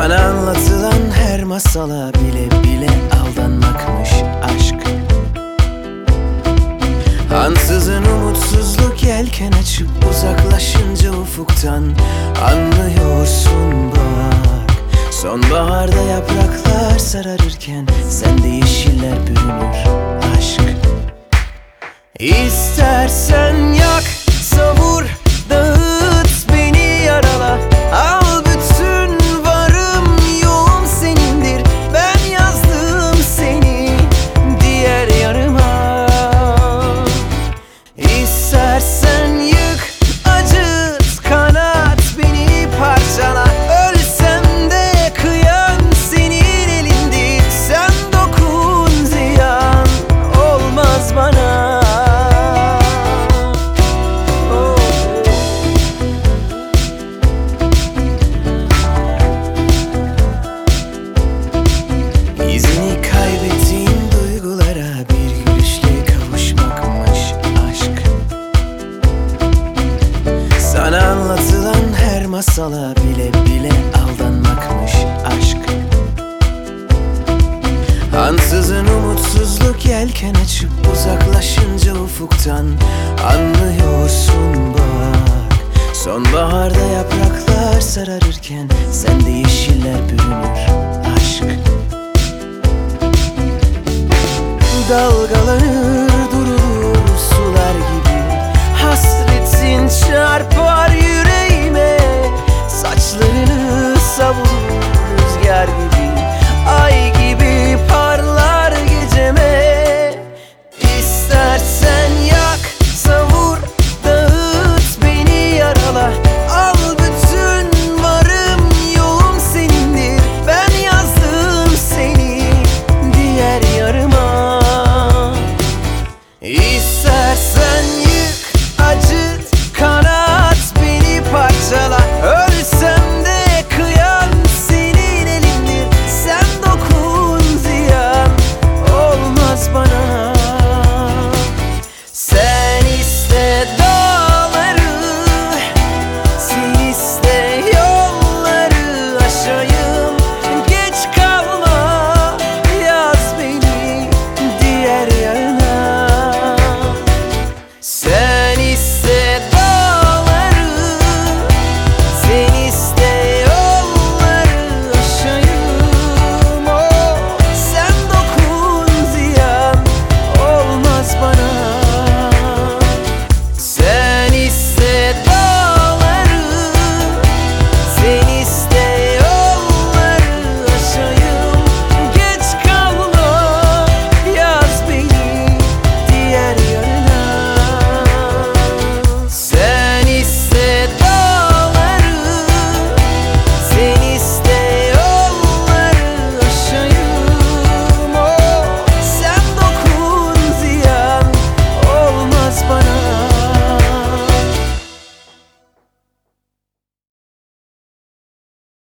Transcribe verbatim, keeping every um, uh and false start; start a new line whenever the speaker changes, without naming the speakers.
Sana anlatılan her masala bile bile aldanmakmış aşk. Ansızın umutsuzluk yelken açıp uzaklaşınca ufuktan anlıyorsun bak. Sonbaharda yapraklar sararırken sende yeşiller bürünür aşk. İstersen yak, savur, dağıt, beni yarala. Al bütün varım yoğum senindir. Ben yazdım seni diğer yarıma. İstersen yık, acıt, kanat, beni parçala. Ölsem de kıyan senin elindir. Sen dokun, ziyan olmaz bana. İzini kaybettiğin duygulara bir gülüşle kavuşmakmış aşk. Sana anlatılan her masala bile bile aldanmakmış aşk. Ansızın umutsuzluk yelken açıp uzaklaşınca ufuktan anlıyorsun bak. Sonbaharda yapraklar sararırken sende yeşiller bürünür aşk. Dalgalanır durur sular gibi, hasretin çarpar yüreğime. Saçlarını savur,